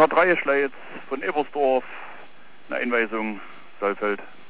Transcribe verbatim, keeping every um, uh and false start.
K drei Schleiz von Ebersdorf, eine Einweisung Saalfeld.